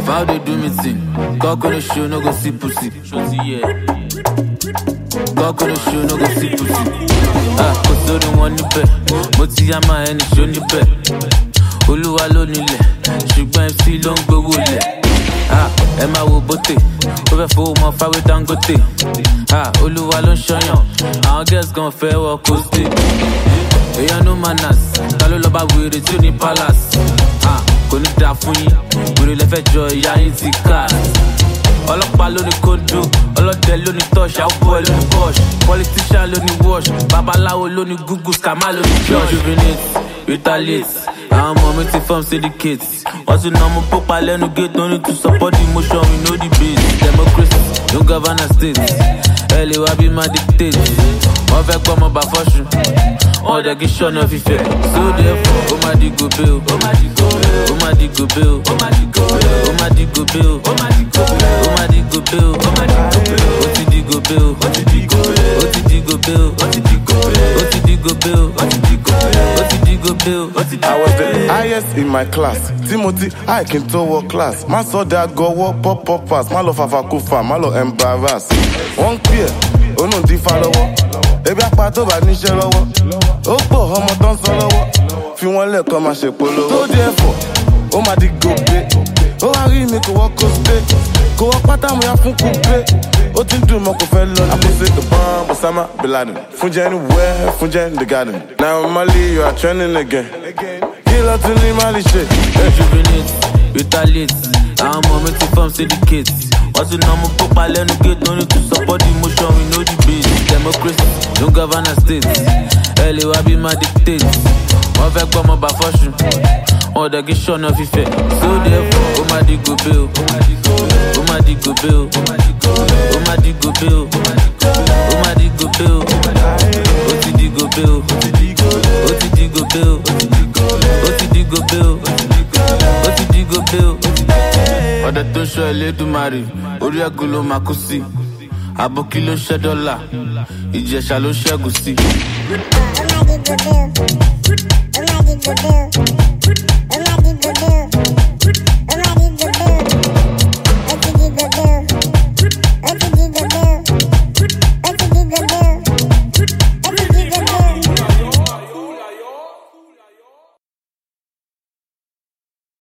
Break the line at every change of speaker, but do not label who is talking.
How they do me thing? God gonna show, no go see pussy. God gonna show, no go see pussy. Cause so the one you bet. Moti yama any show you bet. Oluwa lo nile. Ṣùgbọ́n MC ló ń gbowó lẹ̀. Ẹ máa wo bóté. Ó fẹ́ fowó mọ fáwé Dangote. Olúwa ló ń ṣọyàn. Àwọn girls gan fẹ́ wọ kóstè. Èèyàn no manners. Ta ló lọ bá wèrè tí ó ní palace? Kò ní dáa fún yín. Wèrè lẹ́fẹ̀ẹ́ jọ ìyá yín ti ká. Ọlọ́pàá ló ní kóńdó, ọlọ́dẹ ló ní touch, outboy ló ní push, politician ló ní wash, babaláwo ló ní google, scammer ló ní church. Rejuvenate, retaliate, àwọn ọmọ mi ti form syndicate. Wọ́n ti nà mú pópa lẹ́nu gate, no need to support the motion, we know the base. Democracy, no governor state, ẹ lè wá bí máa dictate. Wọ́n fẹ́ gbọ́ ọmọ bá fọ́ṣù, wọ́n dẹ̀ kí ṣọ́nà fífẹ́. So therefore, ó máa di gòbé o, ó máa di gòbé o, ó máa di gòbé o, ó máa di gòbé o, ó máa di gòbé o, ó máa di gòbé o, ó máa di gòbé o, ó máa di gòbé o, ó ti di gòbé o, ó ti di gòbé o, ó ti di gòbé o, ó ti di gòbé o, ó ti di gòbé o, ó ti di gòbé o, ó ti di gòbé o, ó ti di.
I was the highest in my class. Timothy, I can to work class. Man saw that go work pop pass. Man love Fafakufa, man love embarrass. One clear, oh no di follow. Ebi apá tó bá níṣẹ́ lọ́wọ́. Ó pọ̀ ọmọ tó ń sọ lọ́wọ́. Fi wọ́n lẹ́ẹ̀kan máa ṣe polówó. Tó díẹ̀ fọ̀, ó máa di gòbé. Ó wá rí mi kò wọ́ kó spé. Kò wọ́ pátá mo ya fún kúgbé. Ó ti ń dùn mọ́ kò fẹ́ lọ nílé. Àpòsí the bomb Osama Bin Laden. Fúnjẹ anywhere, Fúnjẹ in the garden. Now Mali, you are trending again. Kí ló tún ní Mali ṣe?
Rejuvenate, retaliate, àwọn ọmọ mi ti form syndicate. Wọ́n ti nà mú pópa lẹ́nu gate, no need to support the motion, we know the base. Democracy, no governor state, ẹ lè wá bí máa dictate. Wọ́n fẹ́ gbọ́ ọmọ bá fọ́ṣù, wọ́n dẹ̀ kí ṣọ́nà fífẹ́. So therefore, ó máa di gòbé o, ó máa di gòbé o, ó máa di gòbé o, ó máa di gòbé o, ó máa di gòbé o, ó ti di gòbé o, ó ti di gòbé o, ó ti di gòbé o, ó ti di gòbé o, ó ti di gòbé o, ó ti di gòbé o. Ọ̀dẹ̀ tó ń ṣọ́ Ẹlẹ́dùmarè, orí ẹ̀gún ló máa kú sí. Àbókí ló ń ṣẹ́ dọ́là, Ìjẹ̀ṣà ló ṣẹ́gun sí.
Ó máa di gòbé o, ó máa di gòbé o, ó máa di gòbé o.